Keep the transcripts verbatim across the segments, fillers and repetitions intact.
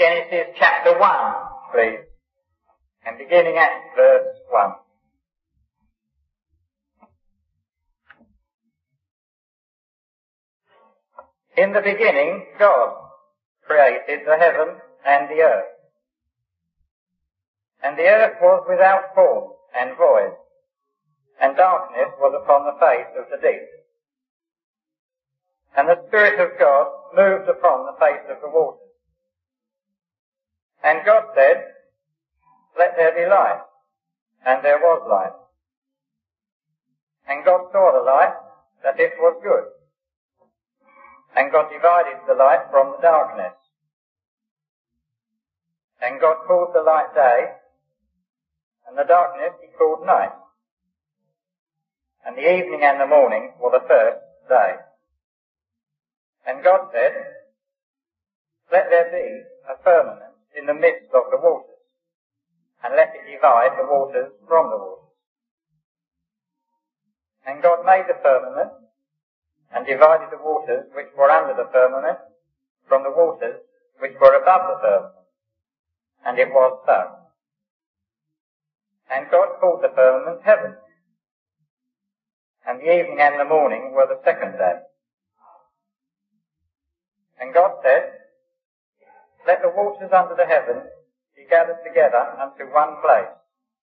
Genesis chapter one, please. And beginning at verse one. In the beginning, God created the heaven and the earth. And the earth was without form and void, and darkness was upon the face of the deep. And the Spirit of God moved upon the face of the waters. And God said, "Let there be light," and there was light. And God saw the light, that it was good. And God divided the light from the darkness. And God called the light day, and the darkness he called night. And the evening and the morning were the first day. And God said, "Let there be a firmament in the midst of the waters, and let it divide the waters from the waters." And God made the firmament, and divided the waters which were under the firmament from the waters which were above the firmament. And it was so. And God called the firmament heaven. And the evening and the morning were the second day. And God said, "Let the waters under the heaven be gathered together unto one place,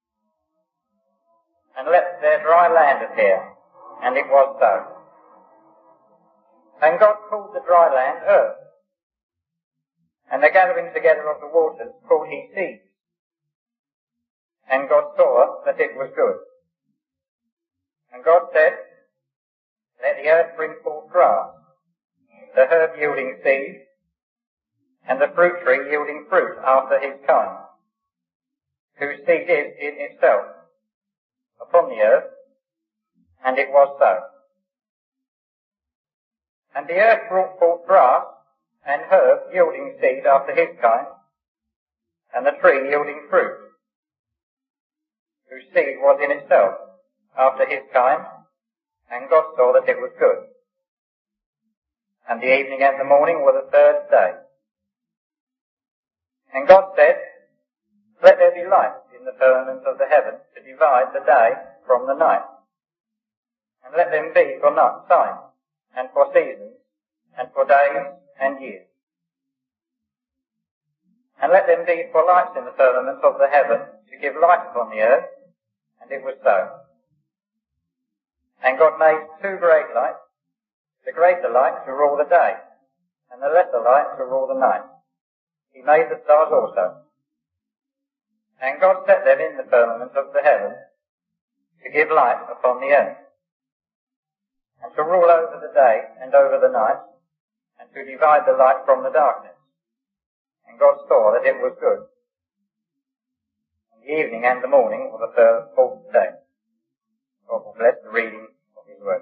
and let there dry land appear." And it was so. And God called the dry land earth, and the gathering together of the waters called he seas. And God saw that it was good. And God said, "Let the earth bring forth grass, the herb yielding seed, and the fruit tree yielding fruit after his kind, whose seed is in itself upon the earth." And it was so. And the earth brought forth grass and herb yielding seed after his kind, and the tree yielding fruit, whose seed was in itself after his kind, and God saw that it was good. And the evening and the morning were the third day. And God said, "Let there be light in the firmament of the heaven to divide the day from the night, and let them be for not signs, and for seasons, and for days and years. And let them be for lights in the firmament of the heaven to give light upon the earth." And it was so. And God made two great lights, the greater light to rule the day, and the lesser light to rule the night. He made the stars also. And God set them in the firmament of the heaven to give light upon the earth, and to rule over the day and over the night, and to divide the light from the darkness. And God saw that it was good. And the evening and the morning were the third, fourth day. God will bless the reading of his word.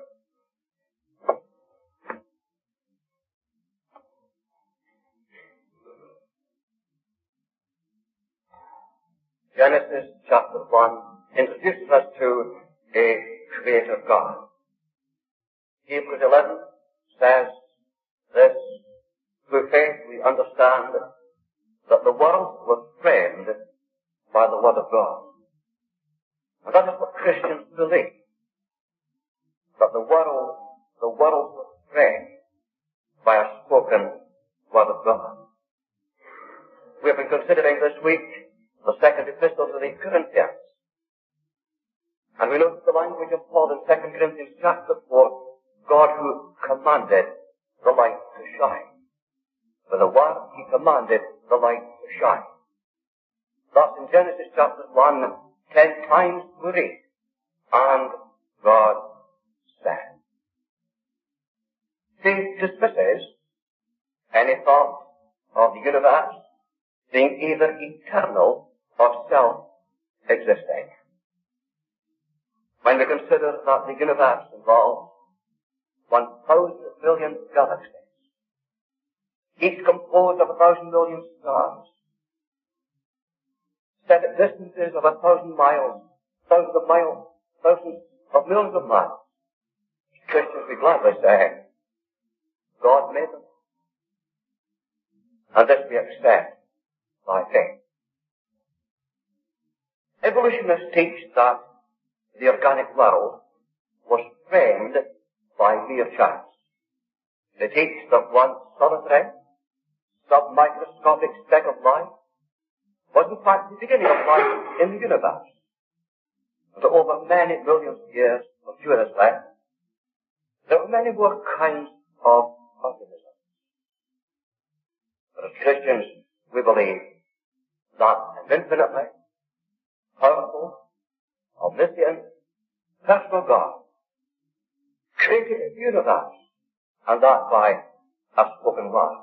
Genesis chapter one introduces us to a creator God. Hebrews eleven says this: "Through faith we understand that the world was framed by the word of God." And that is what Christians believe, that the world, the world was framed by a spoken word of God. We have been considering this week the second epistle to the Corinthians. And we notice the language of Paul in Second Corinthians chapter four, God who commanded the light to shine. For the word he commanded the light to shine. Thus in Genesis chapter one, ten times we read, "And God said." He dismisses any thought of the universe being either eternal or self-existing. When we consider that the universe involves one thousand billion galaxies, each composed of a thousand million stars, set at distances of a thousand miles, thousands of miles, thousands of millions of miles, Christians we gladly say, God made them. And this we accept by faith. Evolutionists teach that the organic world was framed by mere chance. They teach that one solitary, sub-microscopic speck of life was in fact the beginning of life in the universe. And over many millions of years of Jewish life, there were many more kinds of organisms. But as Christians, we believe that an infinitely powerful, omniscient, personal God created the universe, and that by a spoken word.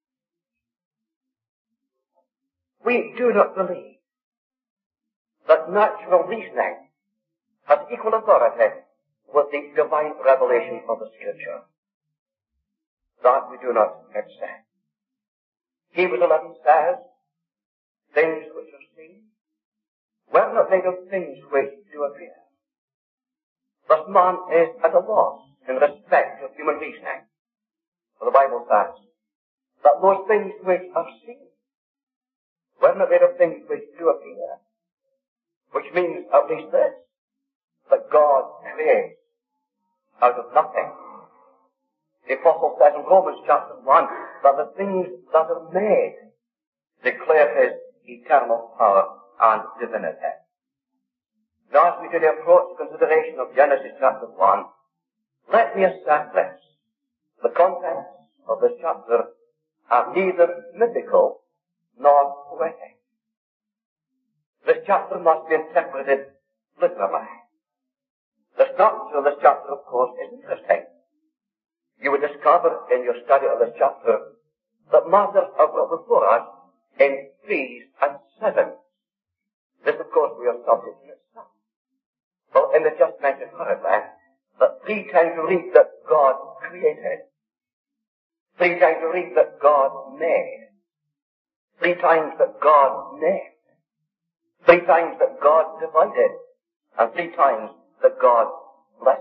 We do not believe that natural reasoning has equal authority with the divine revelation of the Scripture. That we do not accept. Hebrews eleven says, things which are seen were not made of things which do appear. Thus man is at a loss in respect of human reasoning. For the Bible says that those things which are seen were not made of things which do appear, which means at least this, that God creates out of nothing. The Apostle says in Romans chapter one that the things that are made declare his eternal power and divinity. Now, as we do the approach consideration of Genesis chapter one, let me assert this. The contents of this chapter are neither mythical nor poetic. This chapter must be interpreted literally. The structure of this chapter, of course, is interesting. You will discover in your study of this chapter that matters are brought before us in threes and sevens. This, of course, we are subject to itself. Well, in the just mentioned paragraph, that three times you read that God created. Three times you read that God made. Three times that God named. Three times that God divided. And three times that God blessed.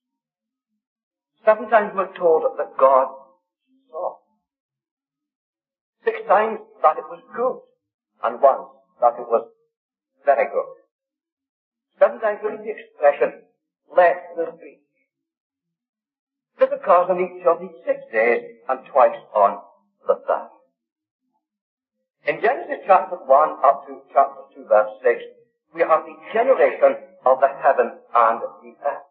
Seven times we're told that God saw. Six times that it was good. And once that it was very good. Seven times we read the expression, let there be. This occurs on each of these six days and twice on the third. In Genesis chapter one up to chapter two verse six, we have the generation of the heaven and the earth.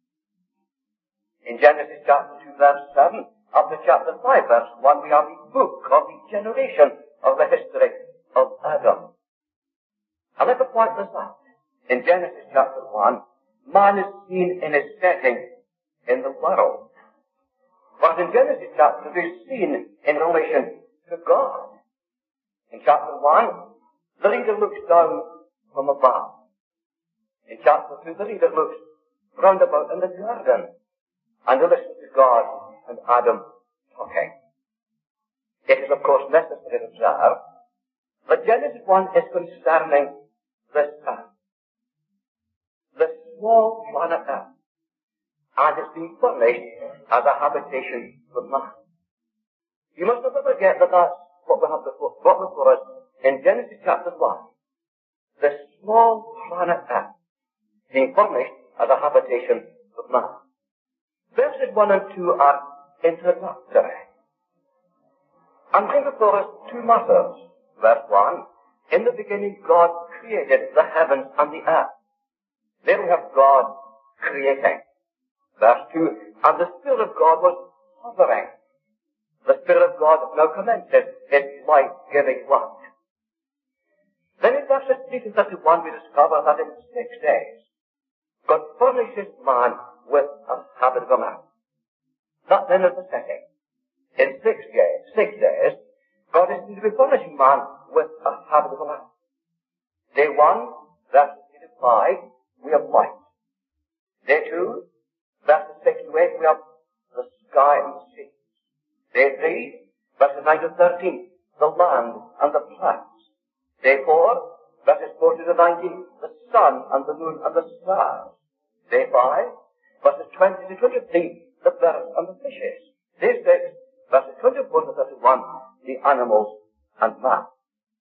In Genesis chapter two verse seven up to chapter five verse one, we have the book of the generation of the history of Adam. And let me point this out. In Genesis chapter one, man is seen in his setting in the world. But in Genesis chapter two, is seen in relation to God. In chapter one, the reader looks down from above. In chapter two, the reader looks round about in the garden and he listens to God and Adam talking. It is, of course, necessary to observe that Genesis one is concerning this earth. The small planet Earth. And it's been furnished as a habitation for man. You must never forget that that's what we have before, brought before us in Genesis chapter one. The small planet Earth being furnished as a habitation for man. Verses one and two are introductory. And bring before us two matters. Verse one, in the beginning God created the heavens and the earth. There we have God creating. Verse two, and the Spirit of God was hovering. The Spirit of God now commences his life-giving work. Then in verses three to thirty-one we discover that in six days God furnishes man with a habitable earth. That then is the setting. In six days, six days, God is to be furnishing man with a habitable earth. Day one, verses three to five, we have light. Day two, verses six to eight, we have the sky and the sea. Day three, verses nine to thirteen, the land and the plants. Day four, verses fourteen to nineteen, the sun and the moon and the stars. Day five, verses twenty to twenty-three, the birds and the fishes. Day six, verses twenty-four to thirty-one, the animals and man.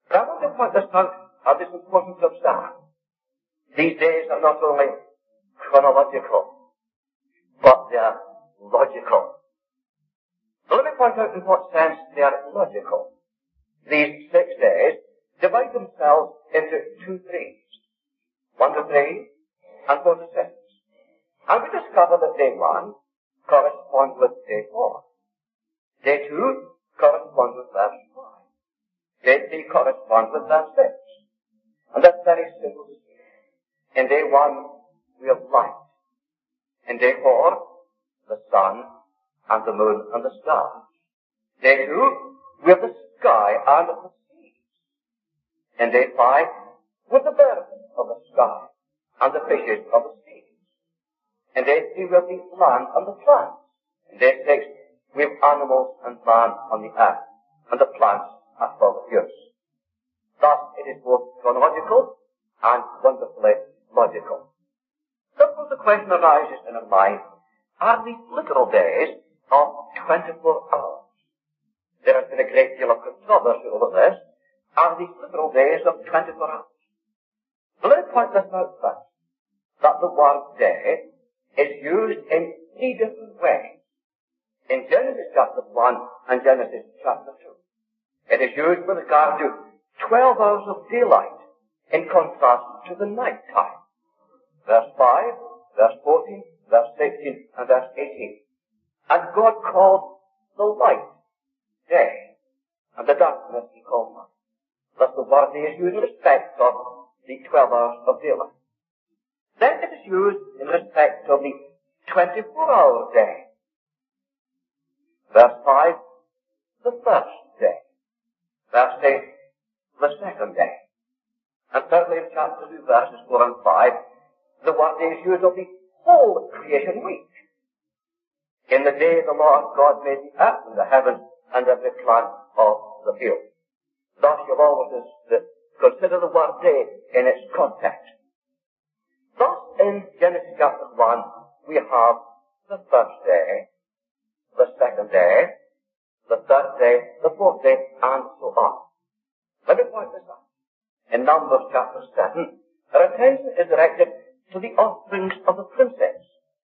But I want to point this out at this important to understand. These days are not only chronological, but they are logical. So let me point out in what sense they are logical. These six days divide themselves into two threes. One to three and four to six. And we discover that day one corresponds with day four. Day two corresponds with verse five. Day three corresponds with verse six. And that's very simple. In day one, we have light. In day four, the sun and the moon and the stars. Day two, we have the sky and the seas. In day five, we have the birds of the sky and the fishes of the sea. In day three, we have the land and the plants. In day six, we have animals and man on the earth, and the plants are full of use. Thus, it is both chronological and wonderfully logical. Suppose the question arises in our mind, are these literal days of twenty-four hours? There has been a great deal of controversy over this. Are these literal days of twenty-four hours? So let me point this out first, that the word day is used in three different ways. In Genesis chapter one and Genesis chapter two. It is used with regard to twelve hours of daylight in contrast to the night time. Verse five, verse fourteen, verse sixteen, and verse eighteen. And God called the light day, and the darkness he called night. Thus the word day is used in respect of the twelve hours of daylight. Then it is used in respect of the twenty-four hour day. Verse five, the first day. Verse eight, the second day. And thirdly, in chapter two, verses four and five, the word day is used of the whole creation week. In the day the Lord God made the earth and the heavens and every plant of the field. Thus you'll always consider the word day in its context. Thus, in Genesis chapter one, we have the first day, the second day, the third day, the fourth day, and so on. Let me point this out. In Numbers chapter seven, our attention is directed to the offerings of the princes.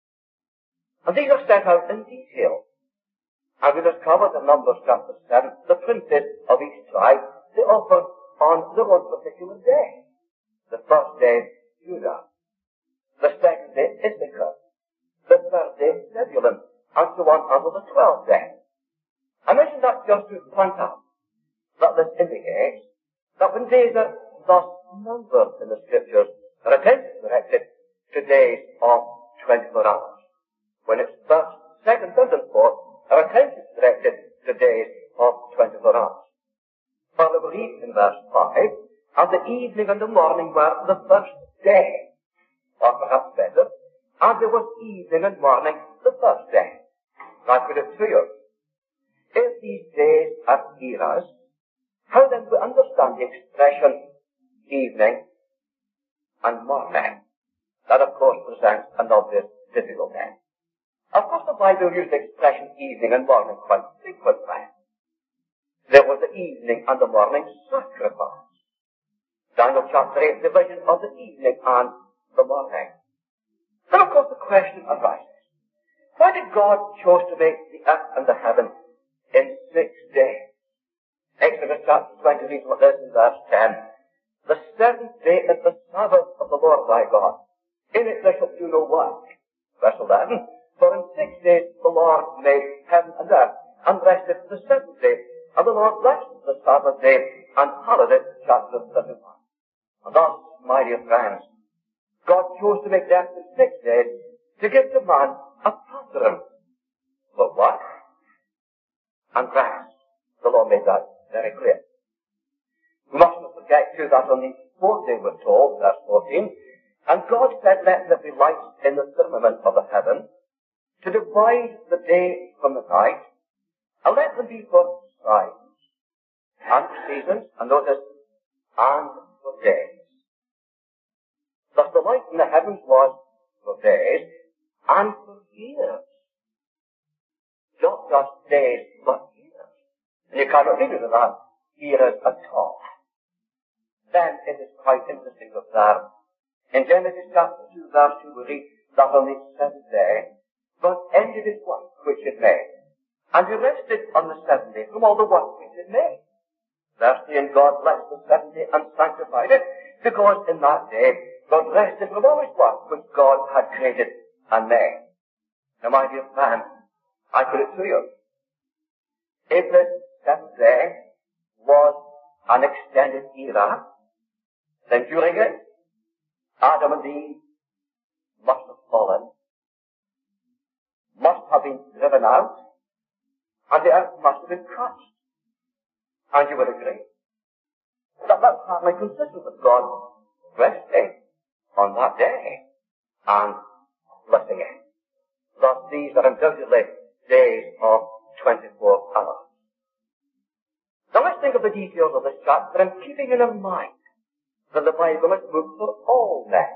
And these are set out in detail. And we discover in Numbers chapter seven, the princes of each tribe, they offer on their own particular day. The first day, Judah. The second day, Issachar. The third day, Zebulun. And so on until the twelfth day. I mention that just to point out that this indicates that when days are thus numbered in the scriptures, our attention is directed to days of twenty-four hours. When it's first, second, third, and fourth, our attention is directed to days of twenty-four hours. Further, we read in verse five, and the evening and the morning were the first day, or perhaps better, and there was evening and morning the first day. Now, I put it to you. If these days are eras, how then do we understand the expression evening and morning? That, of course, presents an obvious difficulty. Of course, the Bible used the expression evening and morning quite frequently. There was the evening and the morning sacrifice. Daniel chapter eight, the vision of the evening and the morning. Then, of course, the question arises. Why did God choose to make the earth and the heaven in six days? Exodus chapter twenty reads what this in verse ten. The seventh day is the Sabbath of the Lord thy God. In it thou shalt do no work. Verse eleven. For in six days the Lord made heaven and earth, and rested the seventh day. And the Lord blessed the Sabbath day, and hallowed it. Chapter thirty-one. And thus, my dear friends, God chose to make the earth in six days to give to man a pattern for work and rest. The Lord made that very clear. We must not forget too that on the fourth day we're told, verse fourteen, and God said, let there be lights in the firmament of the heaven, to divide the day from the night, and let them be for signs, and seasons, and notice, and for days. Thus the light in the heavens was for days, and for years. Not just days, but years. And you cannot read it without years at all. then it is quite interesting to observe. In Genesis chapter two, verse two, we read that on the seventh day, God ended his work which he made, and he rested on the seventh day from all the work which he made. Verse three, and God blessed the seventh day and sanctified it, because in that day God rested from all his work which God had created and made. Now, my dear friend, I put it to you. If this seventh day was an extended era, then during it, Adam and Eve must have fallen, must have been driven out, and the earth must have been crushed. And you would agree that that's hardly consistent with God resting on that day and blessing it. Thus, these are undoubtedly days of twenty-four hours. Now let's think of the details of this chapter, and keeping in mind that the Bible is a book for all men.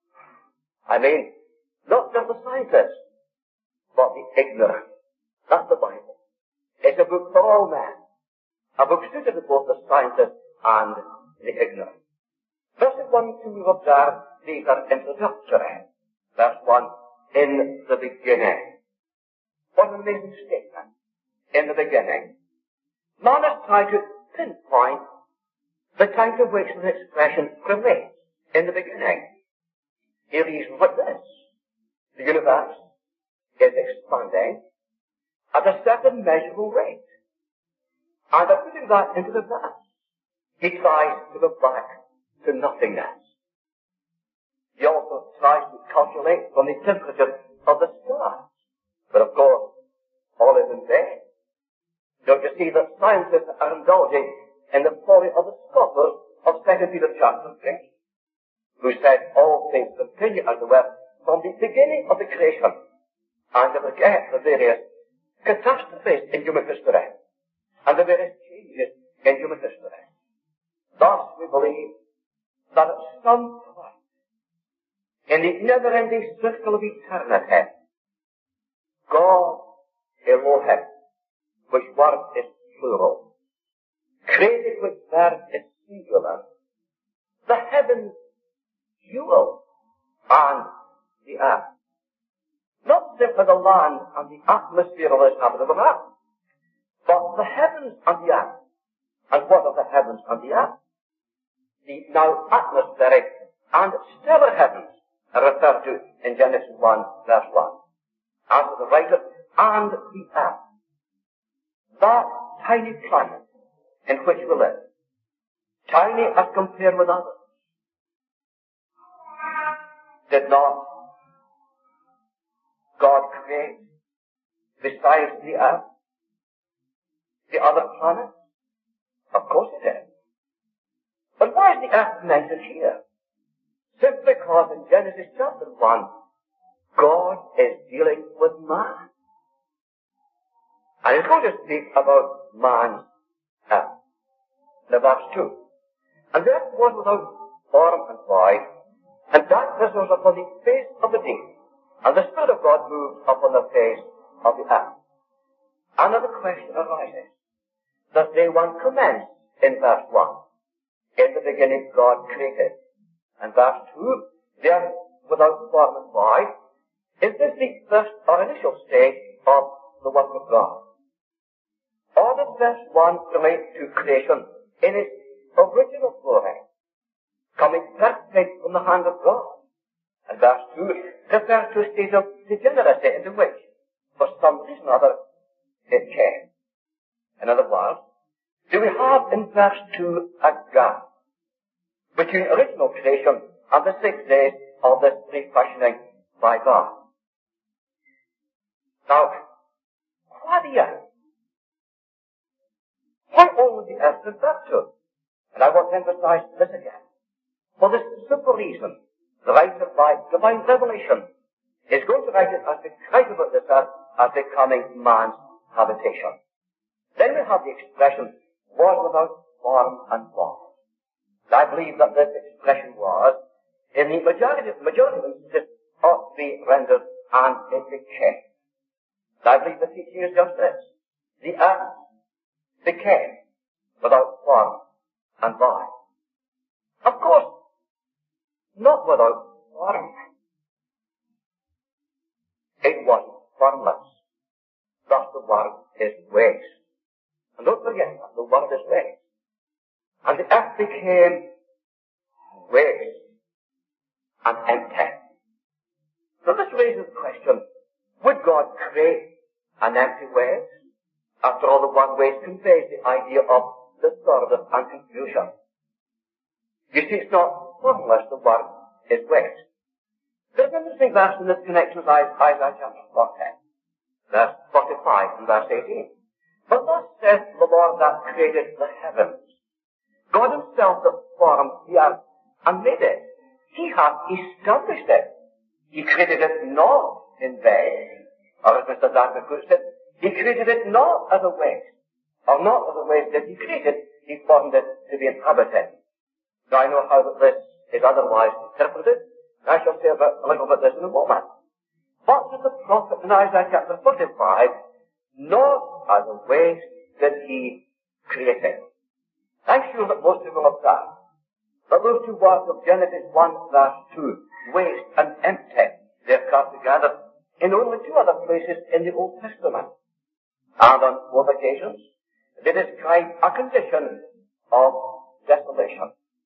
I mean, not just the scientists, but the ignorant. That's the Bible. It's a book for all men. A book suited to both the scientists and the ignorant. Verses one to observe, these are introductory. Verse one, in the beginning. What an amazing statement. In the beginning. Man has tried to pinpoint the time to which the expression relates. In the beginning. He reasons like this. The universe is expanding at a certain measurable rate. And by putting that into the verse, he tries to go back to nothingness. He also tries to calculate from the temperature of the stars. But of course, all is in vain. Don't you see that scientists are indulging in the folly of the scoffers of Second Peter chapter three, who said all things continue as they were from the beginning of the creation, and to forget the various catastrophes in human history, and the various changes in human history. Thus we believe that at some point in the never-ending circle of eternity, God Elohim, which word is plural, created which verb is singular, the heavens, jewel, and the earth. Not simply the land and the atmosphere of this habitable earth, but the heavens and the earth. And what are the heavens and the earth? The now atmospheric and stellar heavens are referred to in Genesis one, verse one. As the writer, and the earth. That tiny planet in which we live, tiny as compared with others, did not God create, besides the earth, the other planets? Of course it is. But why is the earth mentioned here? Simply because in Genesis chapter one, God is dealing with man. And he's going to speak about man's earth. Now verse two. And the earth was without form and void, and darkness was upon the face of the deep, and the Spirit of God moved upon the face of the earth. Another question arises. Does day one commence in verse one? In the beginning God created. And verse two, the earth without form and void. Is this the first or initial stage of the work of God? Or does verse one relate to creation in its original glory, coming perfect from the hand of God? And verse two refers to a state of degeneracy into which, for some reason or other, it came. In other words, do we have in verse two a gap between original creation and the six days of this refashioning by God? Now, why the earth? Why only the earth referred to? And I want to emphasize this again. For this simple reason, the writer by divine revelation is going to write it as the write about this earth as becoming man's habitation. Then we have the expression, was without form and void. I believe that this expression was, in the majority, majority of instances, ought to be rendered, and it became. I believe the teaching is just this. The earth became without form and void. not without form. It was formless. Thus the word is waste. And don't forget that, the word is waste. And the earth became waste and empty. So this raises the question, would God create an empty waste? After all, the word waste conveys the idea of disorder and confusion. You see, it's not formless, the word is waste. There's an interesting verse in this connection with Isaiah chapter forty, verse forty-five and verse eighteen. But thus saith the Lord that created the heavens. God himself that formed the earth and made it. He hath established it. He created it not in vain, or as Mister Darby puts it, he created it not as a waste, or not as a waste that he created, he formed it to be inhabited. Now I know how that this is otherwise interpreted. I shall say about, a little bit this in a moment. But says the prophet in Isaiah chapter forty-five, not as a waste that he created. I'm sure that most people have done. But those two words of Genesis one verse two, waste and empty, they're cut together in only two other places in the Old Testament. And on both occasions, they describe a condition of desolation.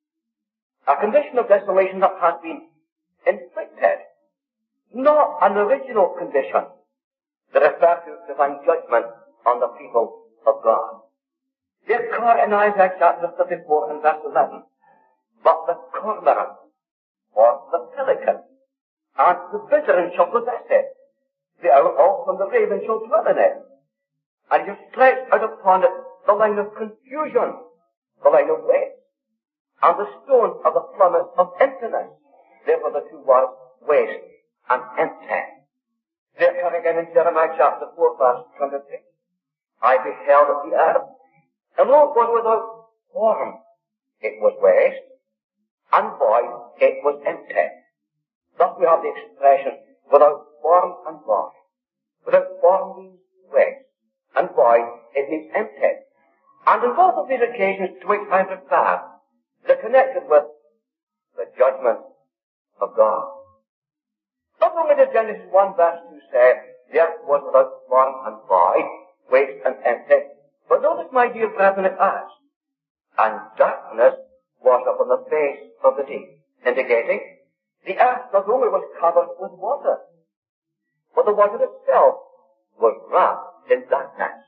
A condition of desolation that has been inflicted. Not an original condition that refers to divine judgment on the people of God. They occur in Isaiah chapter thirty-four and verse eleven. But the cormorant, or the pelican, and the bittern shall possess it. The owl also and the raven shall dwell in it. And you stretch out upon it the line of confusion, the line of waste, and the stone of the plummet of emptiness. Therefore the two words, waste and empty. They occur again in Jeremiah chapter four verse twenty-three. I beheld the earth, and lo, it was without form. It was waste, and void, it was empty. Thus we have the expression, without form and void. Without form means waste, and void, it means empty. And in both of these occasions to which I refer, they're connected with the judgment of God. Not only did Genesis one verse two say, the earth was without form and void, waste and empty, but notice, my dear brethren, it adds, and darkness was upon the face of the deep, indicating the earth not only was covered with water, but the water itself was wrapped in darkness.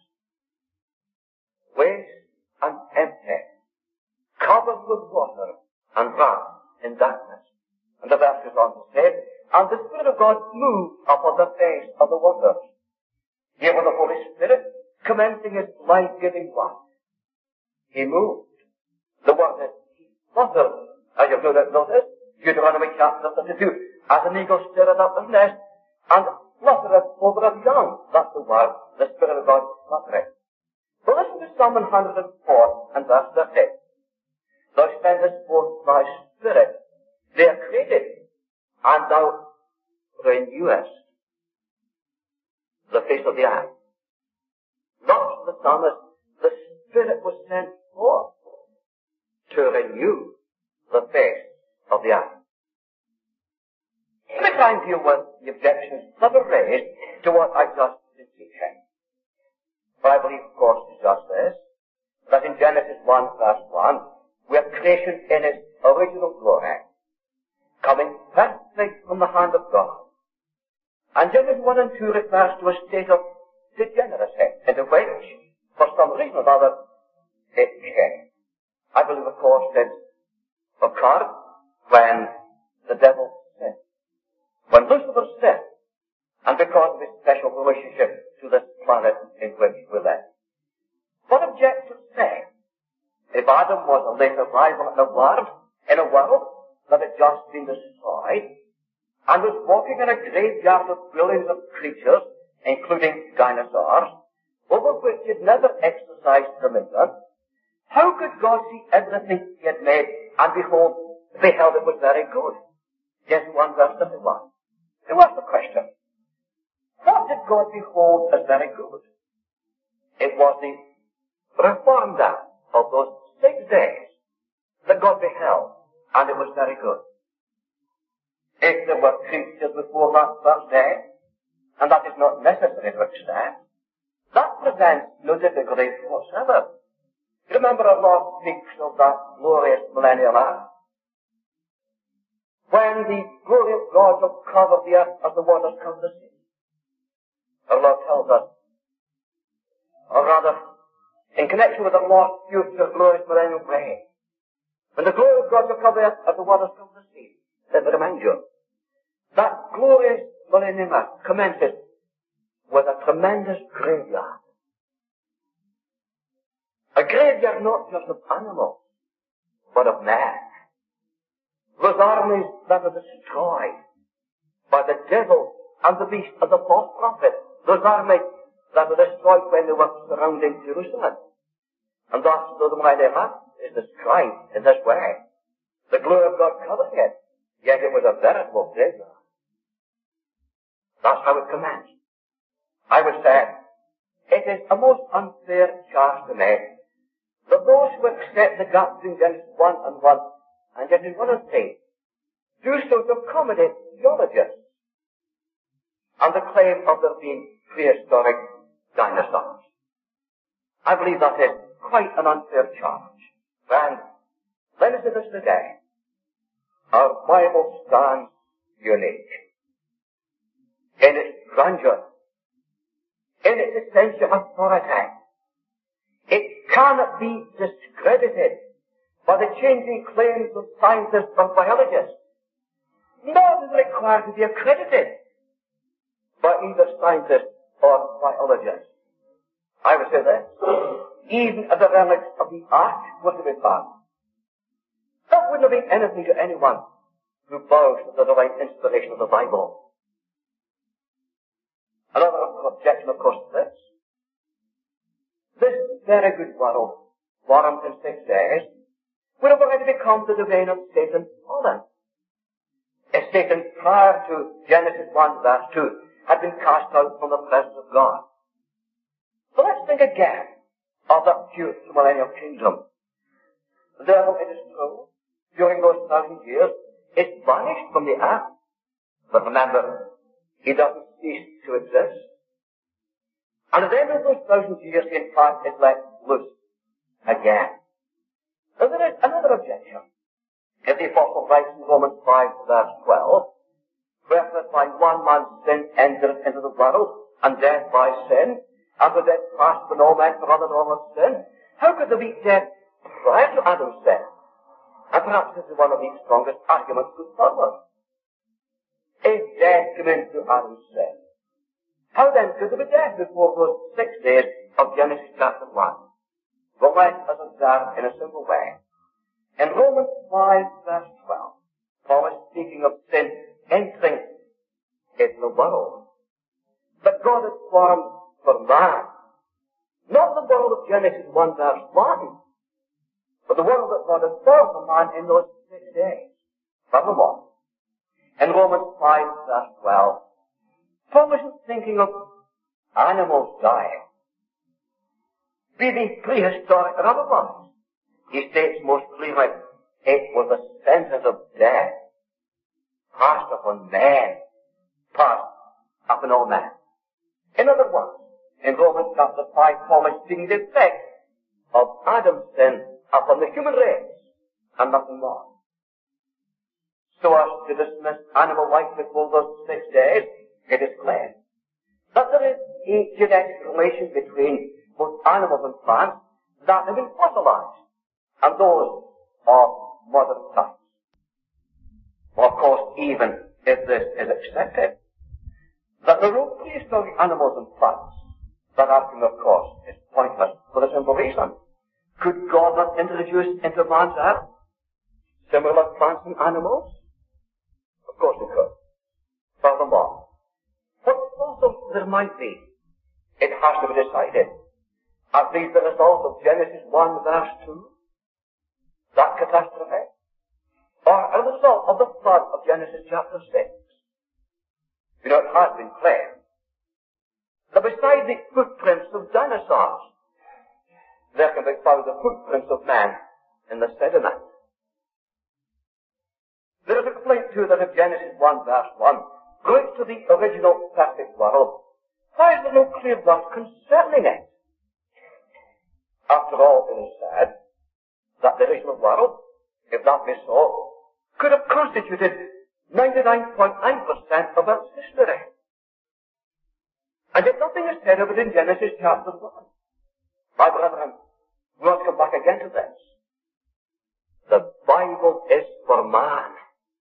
Waste and empty, covered with water and wrapped in darkness. And the verse goes on to say, and the Spirit of God moved upon the face of the waters. Here was the Holy Spirit commencing his life-giving work. He moved. The word is he fluttered, as you've no doubt noticed, Deuteronomy chapter thirty-two, as an eagle stirred up his nest and fluttereth over his young. That's the word, the Spirit of God fluttering. But listen to Psalm one hundred four and verse thirty. Thou sendest forth thy Spirit, they are created, and thou renewest the face of the earth. Thus the psalmist, the Spirit was sent forth to renew the face of the earth. Let me try and deal with the objections that were raised to what I just been teaching. But I believe, of course, it's just this, that in Genesis one verse one, we have creation in its original glory, coming perfectly from the hand of God. And Genesis one and two refers to a state of degeneracy, into which, for some reason or other, it came. I believe, of course, it occurred when the devil sinned. When Lucifer sinned, and because of his special relationship to this planet in which we live. What objectors say? If Adam was a late arrival in a world, in a world that had just been destroyed, and was walking in a graveyard of billions of creatures, including dinosaurs, over which he had never exercised dominion, how could God see everything he had made, and behold, beheld it was very good? Genesis one verse thirty-one. It was the question. What did God behold as very good? It was the reformed act of those six days that God beheld, and it was very good. if there were creatures before that first day, and that is not necessary to accept, that presents no difficulty whatsoever. Remember our Lord speaks of that glorious millennial hour, when the glory of God shall cover the earth as the waters cover the sea. Our Lord tells us, or rather, in connection with the Lord's future glorious millennial reign, when the glory of God shall cover the earth as the waters cover the sea, let me remind you, that glorious millennium earth commences with a tremendous graveyard. A graveyard not just of animals, but of men. Those armies that are destroyed by the devil and the beast and the false prophet. Those armies that were destroyed when they were surrounding Jerusalem. And thus, though the millennium earth is described in this way, the glory of God covering it, yet it was a veritable graveyard. That's how it commenced. I would say, it is a most unfair charge to make that those who accept the gap between Genesis one and one and Genesis one and three do so to accommodate geologists and the claim of there being prehistoric dinosaurs. I believe that is quite an unfair charge. And let us say this today. Our Bible stands unique in its grandeur, in its essential authority. It cannot be discredited by the changing claims of scientists and biologists, nor is it required to be accredited by either scientists or biologists. I would say this, even if the relics of the ark were to be found, that wouldn't have been anything to anyone who bows to the divine inspiration of the Bible. Another objection, of course, is this. This very good world, formed in six days, would have already become the domain of Satan fallen. If Satan, prior to Genesis one verse two, had been cast out from the presence of God. So let's think again of that future millennial kingdom. The devil, it is true, during those thousand years, is banished from the earth. But remember, he doesn't cease to exist. And at the end of those thousand years, he in fact is let loose again. Now there is another objection. If the apostle writes in Romans five verse twelve, wherefore by one man's sin entered into the world, and death by sin, and the death passed upon all men for other normal sin, how could there be death prior to Adam's sin? And perhaps this is one of the strongest arguments put forward. If death came into Adam's sin, how then could there be death before those six days of Genesis chapter one? Well, let us observe in a simple way. In Romans five verse twelve, Paul is speaking of sin entering into the world. But God has formed for man, not the world of Genesis one verse one, but the world that God has formed for man in those six days. Furthermore, in Romans five verse twelve, Paul isn't thinking of animals dying, be they prehistoric or otherwise. He states most clearly, it was the sentence of death passed upon men, passed upon all men. In other words, in Romans chapter five, Paul is speaking the effect of Adam's sin upon the human race, and nothing more. So as to dismiss animal life before those six days, it is clear that there is a genetic relation between both animals and plants that have been fossilized, and those of modern times. Well, of course, even if this is accepted, that there are prehistoric animals and plants, that argument, of course, is pointless for the simple reason. Could God not introduce into man's earth similar plants and animals? Of course he could. Furthermore, what fossils there might be, it has to be decided. Are these the result of Genesis one verse two? That catastrophe? Or as a result of the flood of Genesis chapter six? You know, it has been claimed that beside the footprints of dinosaurs, there can be found the footprints of man in the sediment. There is a complaint to that of Genesis one verse one, going to the original perfect world, why is there no clear word concerning it? After all, it is said that the original world, if that be so, could have constituted ninety-nine point nine percent of its history. And yet nothing is said of it in Genesis chapter one. My brethren, we must come back again to this. The Bible is for man.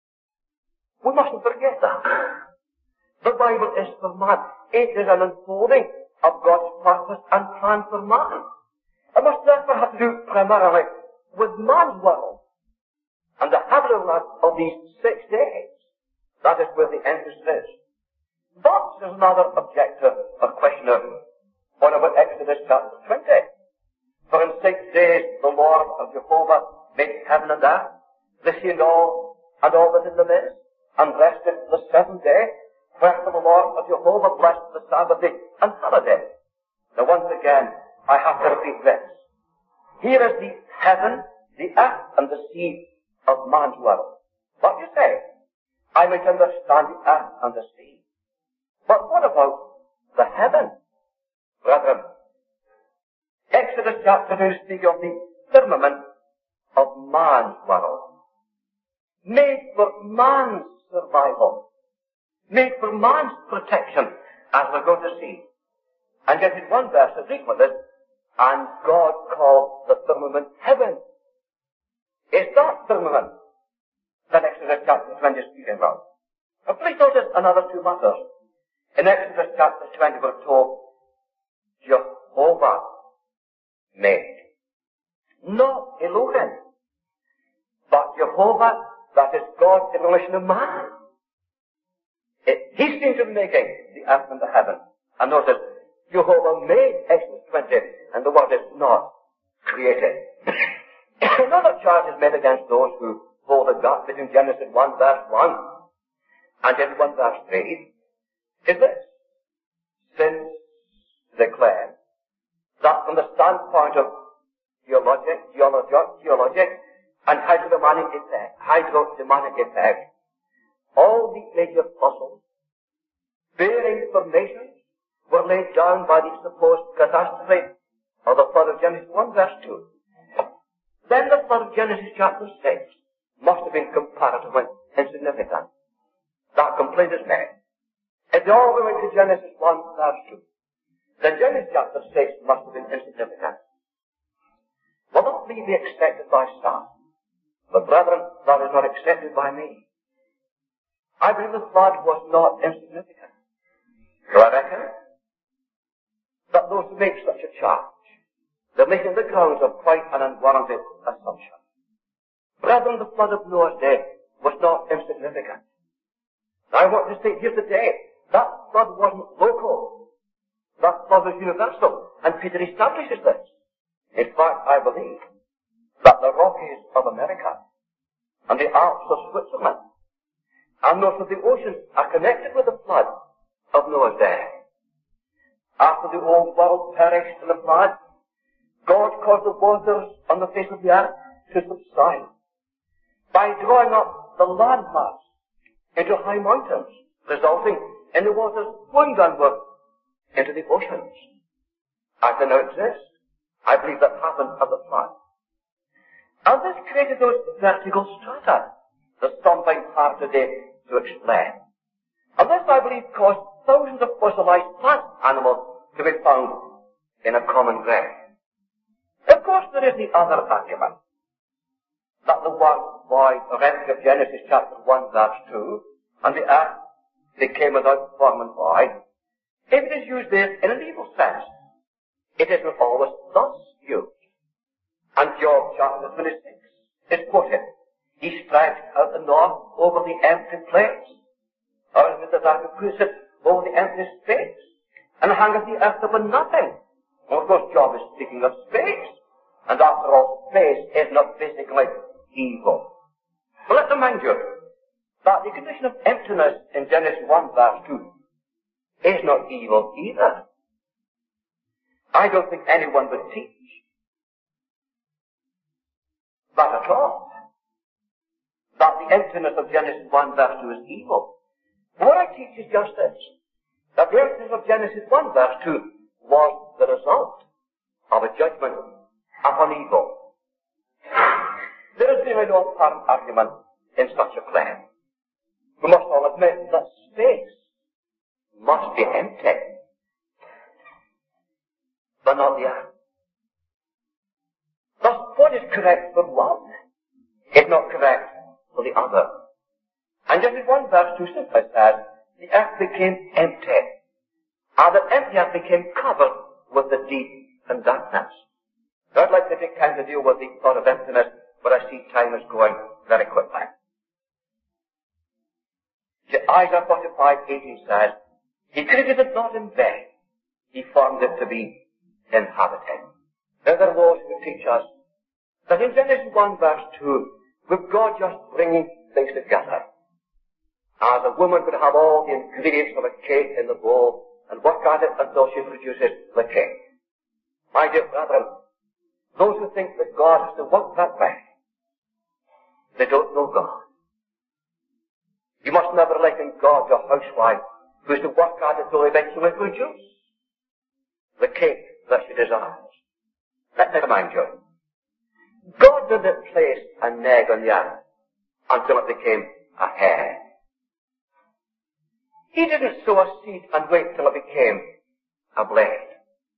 We mustn't forget that. The Bible is for man. It is an unfolding of God's purpose and plan for man. It must therefore have to do primarily with man's world and the habitable of these six days. That is where the emphasis is. But there's another objector or questioner on about Exodus chapter twenty. For in six days the Lord of Jehovah made heaven and earth, the sea and all, and all that in them is, and rested the seventh day. Wherefore the Lord of Jehovah blessed the Sabbath day and holiday. Now once again, I have to repeat this. Here is the heaven, the earth, and the sea of man's world. What you say? I might understand the earth and the sea. But what about the heaven? Brethren, Exodus chapter two speaks of the firmament of man's world. Made for man's survival. Made for man's protection, as we're going to see. And yet in one verse it reads with us, and God called the firmament heaven. Is that firmament that Exodus chapter twenty is speaking about? Now please notice another two matters. In Exodus chapter twenty we're told, Jehovah made. Not Elohim, but Jehovah, that is God in relation to man. It, he seems to be making the earth and the heaven. And notice, Jehovah made Exodus twenty, and the word is not created. Another charge is made against those who hold a gap between Genesis one verse one and Genesis one verse three, is this. Since declare that from the standpoint of geologic, geologic, geologic, and hydrodynamic effect, hydrodynamic effect, all the major fossils bearing formations were laid down by the supposed catastrophe of the flood of Genesis one verse two. Then the flood of Genesis chapter six must have been comparatively insignificant. That complaint is made. If they all went to Genesis one verse two, then Genesis chapter six must have been insignificant. Will that be accepted by some? But brethren, that is not accepted by me. I believe the flood was not insignificant. Do I reckon that those who make such a charge, they're making the grounds of quite an unwarranted assumption. Brethren, the flood of Noah's day was not insignificant. Now, I want to state here today, that flood wasn't local. That flood was universal, and Peter establishes this. In fact, I believe that the Rockies of America and the Alps of Switzerland and most of the oceans are connected with the flood of Noah's day. After the old world perished in the flood, God caused the waters on the face of the earth to subside by drawing up the landmass into high mountains, resulting in the waters flowing downward into the oceans. As they now exist, I believe that happened at the flood. And this created those vertical strata that some find hard today to explain. And this, I believe, caused thousands of fossilized plant animals to be found in a common grave. Of course, there is the other argument that the word void of Genesis chapter one verse two, and the earth became without form and void, if it is used there in an evil sense, it isn't always thus used. And Job chapter twenty-six is quoted. He stretched out the north over the empty place, or as Mister Darby puts it, over the empty space, and hangeth the earth upon nothing. Well, of course, Job is speaking of space, and after all, space is not physically evil. But let me remind you that the condition of emptiness in Genesis one verse two is not evil either. I don't think anyone would teach that at all. that the emptiness of Genesis one verse two is evil. What I teach is just this, that the emptiness of Genesis one verse two was the result of a judgment upon evil. There is really no apparent argument in such a claim. We must all admit that space must be empty, but not the earth. Thus, what is correct for one is not correct for the other. And Genesis one verse two simply says, the earth became empty, and the empty earth became covered with the deep and darkness. Now, I'd like to take time to deal with the thought of emptiness, but I see time is going very quickly. Isaiah forty-five eighteen says, he created it not in vain, he formed it to be inhabited. Now there are those who teach us that in Genesis one verse two, with God just bringing things together, as a woman could have all the ingredients of a cake in the bowl and work at it until she produces the cake. My dear brethren, those who think that God has to work that way, they don't know God. You must never liken God to a housewife who is to work at it till eventually produce the cake that she desires. Let me remind you, God didn't place an egg on the earth until it became a hen. He didn't sow a seed and wait till it became a blade.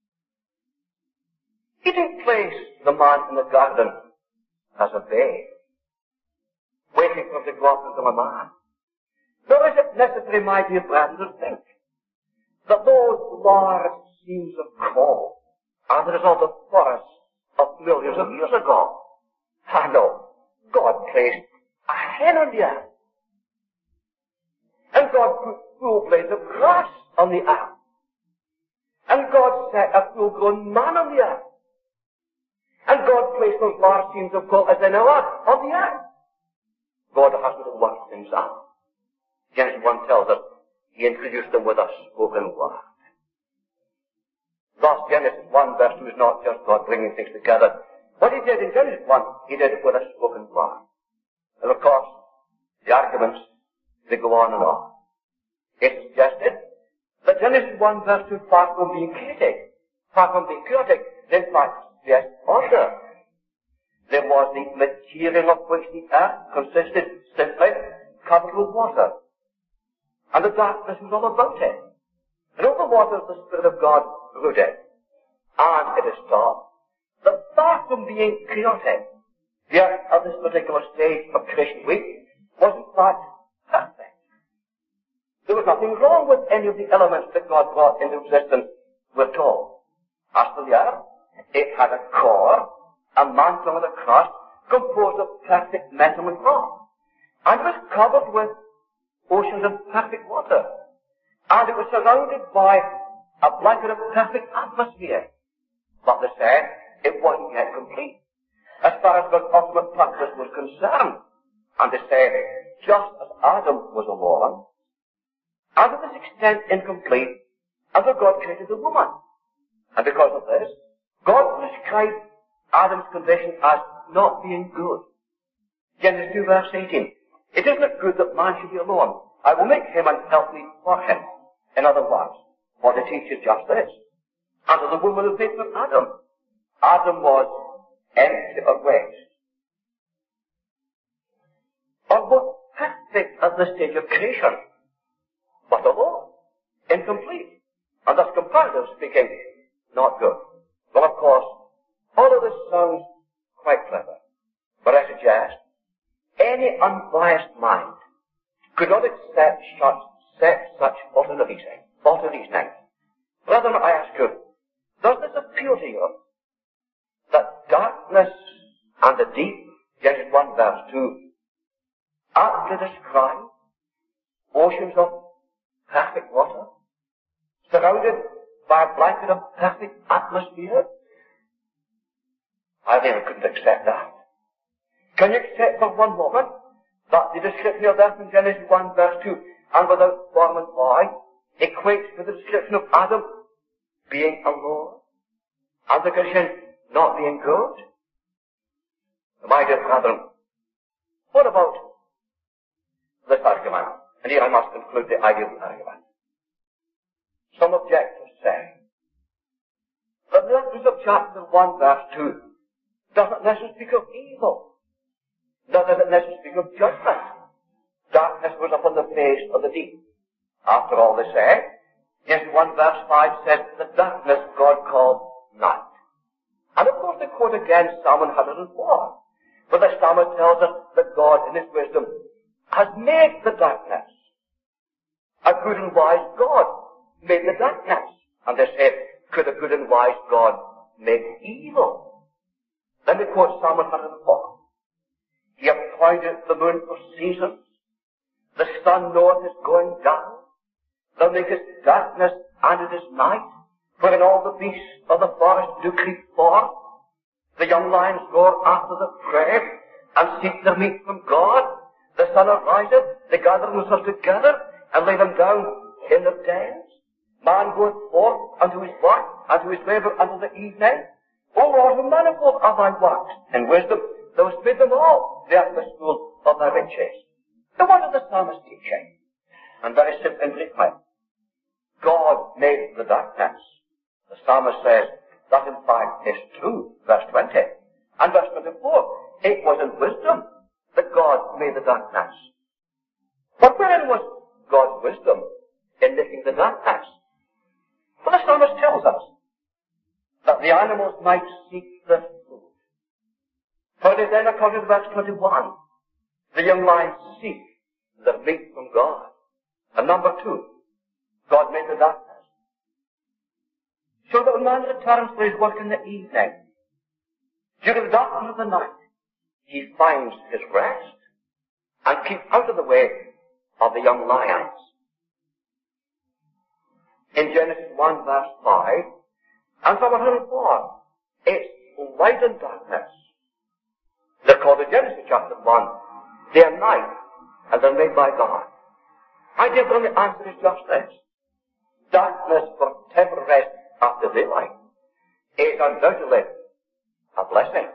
He didn't place the man in the garden as a babe, waiting for him to grow up into a man. Nor is it necessary, my dear brethren, to think that those large seams of coal are the result of forests of millions of years ago. Ah, no. God placed a hen on the earth. And God put full blades of grass on the earth. And God set a full-grown man on the earth. And God placed those large seams of coal, as they now are, on the earth. God hasn't worked things out. Genesis one tells us he introduced them with a spoken word. Thus, Genesis one verse two is not just God bringing things together. What he did in Genesis one, he did it with a spoken word. And of course, the arguments, they go on and on. It's suggested that Genesis one verse two, far from being chaotic, far from being chaotic, in fact, suggests order. There was the material of which the earth consisted simply covered with water. And the darkness was all about it. And over the waters the Spirit of God brooded. And it is taught that far from being chaotic, the earth at this particular stage of creation week was in fact perfect. There was nothing wrong with any of the elements that God brought into existence, we're told. As for the earth, it had a core, a mantle and a crust composed of perfect metal and rock. And it was covered with oceans of perfect water. And it was surrounded by a blanket of perfect atmosphere. But they said it wasn't yet complete, as far as God's ultimate purpose was concerned. And they said, just as Adam was alone, and to this extent incomplete, until God created the woman. And because of this, God prescribed Adam's condition as not being good. Genesis two verse eighteen. It is not good that man should be alone. I will make him an helpmeet for him. In other words, what it teaches just this. And the woman was made from Adam. Adam was empty of waste. Almost perfect at the stage of creation, but alone, incomplete, and thus comparatively speaking, not good. Well, of course, all of this sounds quite clever, but I suggest any unbiased mind could not accept such, accept such utter reasoning. Utter reasoning. Brethren, I ask you, does this appeal to you that darkness and the deep, Genesis one verse two, aptly describe oceans of perfect water, surrounded by a blanket of perfect atmosphere? I really couldn't accept that. Can you accept for one moment that the description of that in Genesis one verse two, and without form and void, equates with the description of Adam being alone, and the condition not being good? My dear brethren, what about this argument. And here I must conclude the idea of the argument. Some objectors say that the reference of chapter one verse two doesn't necessarily speak of evil. Nor does it necessarily speak of judgment. Darkness was upon the face of the deep. After all, they say, yes, one verse five says, the darkness God called night. And of course they quote again Psalm one hundred four, where the psalmist tells us that God in his wisdom has made the darkness. A good and wise God made the darkness. And they say, could a good and wise God make evil? Then they quote Psalm one hundred four. He appointed the moon for seasons. The sun knoweth his going down. Thou makest darkness and it is night. Wherein all the beasts of the forest do creep forth. The young lions roar after the prey and seek their meat from God. The sun ariseth, they gather themselves together and lay them down in their dens. Man goeth forth unto his work, unto his labour unto the evening. O Lord, how manifold are thy works. In wisdom thou hast made them all. The earth is full of thy riches. Now what is the psalmist teaching? And very simply and briefly, God made the darkness. The psalmist says that in fact is true, verse twenty. And verse twenty-four, it was in wisdom that God made the darkness. But wherein was God's wisdom in making the darkness? Well, the psalmist tells us that the animals might seek their food. For it is then, according to verse twenty-one, the young lions seek their meat from God. And number two, God made the darkness. So that when man returns for his work in the evening, during the darkness of the night, he finds his rest and keeps out of the way of the young lions. In Genesis one verse five and Psalm one hundred four, it's light and darkness. They're called in Genesis chapter one, day and night, and they're made by God. My dear brother, the answer is just this. Darkness for temporary rest after daylight is undoubtedly a blessing,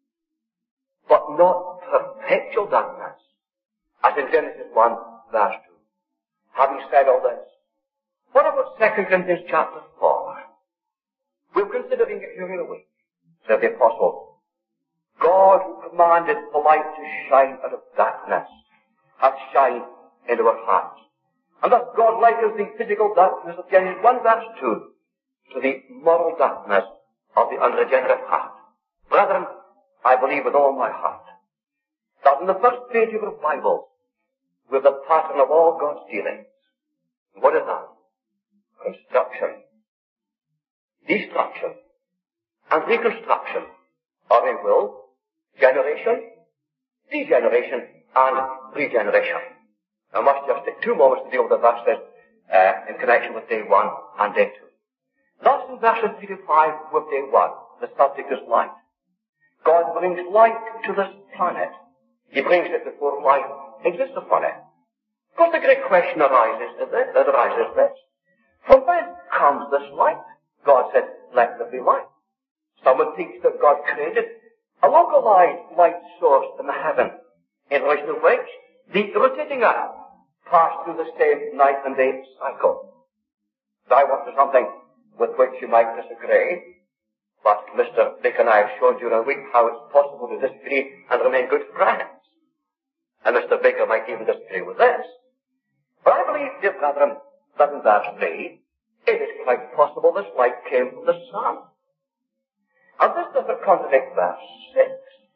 but not perpetual darkness, as in Genesis one verse two. Having said all this, what about Second Corinthians chapter four? We're considering it during the week, said the apostle. God who commanded the light to shine out of darkness hath shined into our hearts. And thus God likens the physical darkness of Genesis one verse two to the moral darkness of the unregenerate heart. Brethren, I believe with all my heart that in the first page of our Bible, with the pattern of all God's dealings, what is that? Construction, destruction, and reconstruction, or they will, generation, degeneration, and regeneration. I must just take two moments to deal with the verses uh, in connection with day one and day two. Thus in verses three to five with day one, the subject is light. God brings light to this planet. He brings it before life exists upon it. Of course the great question arises, is this, that arises this. From whence comes this light? God said, let there be light. Someone thinks that God created a localized light source in the heaven, in relation to which the rotating earth passed through the same night and day cycle. I want to something with which you might disagree, but Mister Dick and I have shown you in a week how it's possible to disagree and remain good friends. And Mister Baker might even disagree with this. But I believe, dear brethren, that in verse three, it is quite possible this light came from the sun. And this doesn't contradict verse six.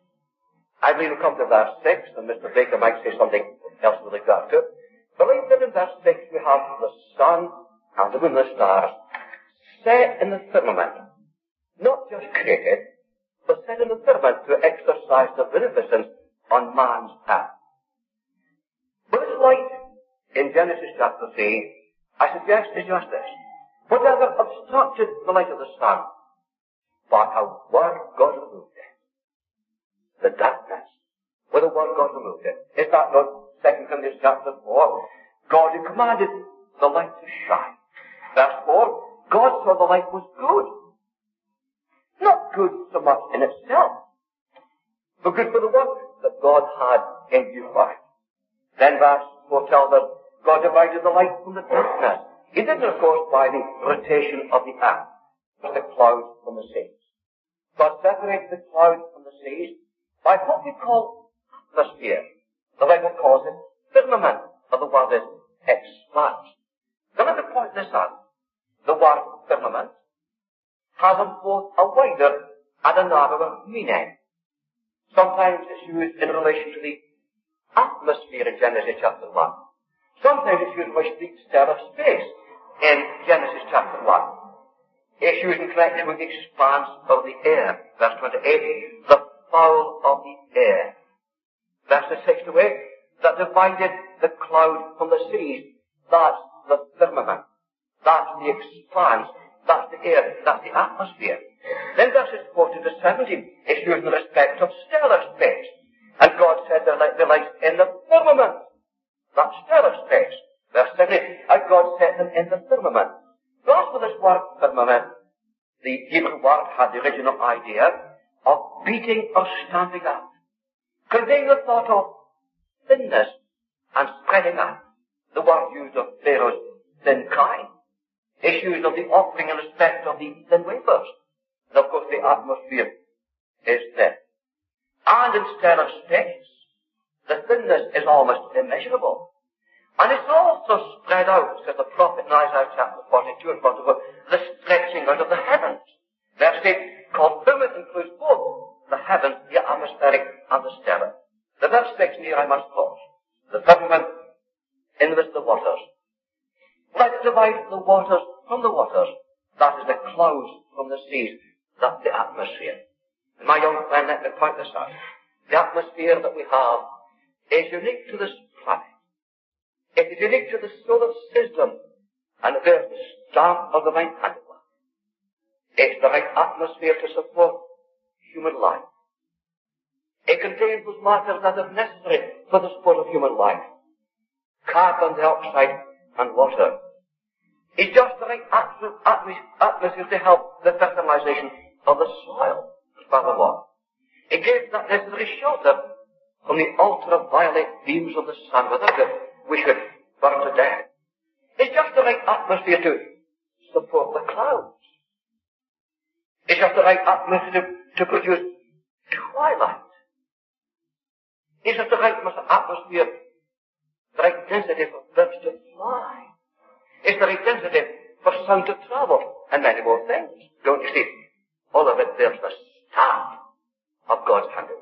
I believe we'll come to verse six, and Mister Baker might say something else with regard to it. But I believe that in verse six we have the sun and the moon and the stars set in the firmament, not just created, but set in the firmament to exercise their beneficence on man's earth. But this light in Genesis chapter three, I suggest, is just this. Whatever obstructed the light of the sun, by a word God removed it. The darkness, with a word God removed it. Is that not Second Corinthians chapter four? God who commanded the light to shine. Verse four, God saw the light was good. Not good so much in itself, but good for the work that God had in view for it. Then verse foretell that God divided the light from the darkness. He did it, of course, by the rotation of the earth, the clouds from the seas. God separated the clouds from the seas by what we call atmosphere. The Bible calls it firmament, or the word is expanse. Now let me point this out. The word firmament has both a wider and a narrower meaning. Sometimes it's used in relation to the atmosphere in Genesis chapter one. Sometimes it's used in relation to the stellar space in Genesis chapter one. It's used in connection with the expanse of the air. Verse twenty-eight, the fowl of the air. Verse sixty-eight, that divided the cloud from the seas. That's the firmament. That's the expanse. That's the air. That's the atmosphere. Then verses fourteen to seventeen, it's used in respect of stellar space. And God said there light the lights in the firmament. That's stellar space. Verse seventeen, and God set them in the firmament. As for this word firmament, the Hebrew word had the original idea of beating or stamping up, conveying the thought of thinness and spreading out. The word used of Pharaoh's thin kine is used of the offering in respect of the thin wafers. And of course the atmosphere is thin. And in stellar space, the thinness is almost immeasurable. And it's also spread out, says the prophet in Isaiah chapter forty-two and forty-four, the stretching out of the heavens. Verse eight, called firmament includes both the heavens, the atmospheric, and the stellar. The verse section here I must pause. The firmament in which the waters. Let's divide the waters from the waters. That is the clouds from the seas. That's the atmosphere. And my young friend, let me point this out. The atmosphere that we have is unique to this planet. It is unique to the solar system, and it bears the stamp of the divine handiwork. It's the right atmosphere to support human life. It contains those matters that are necessary for the support of human life. Carbon dioxide and water. It's just the right atmosphere to help the fertilization of the soil. Furthermore, it gives that necessary shelter from the ultraviolet beams of the sun, without it we should burn to death. It's just the right atmosphere to support the clouds. It's just the right atmosphere to, to produce twilight. It's just the right atmosphere, the right density for birds to fly. It's the right density for sound to travel, and many more things. Don't you see? All of it bears the stamp of God's handiwork.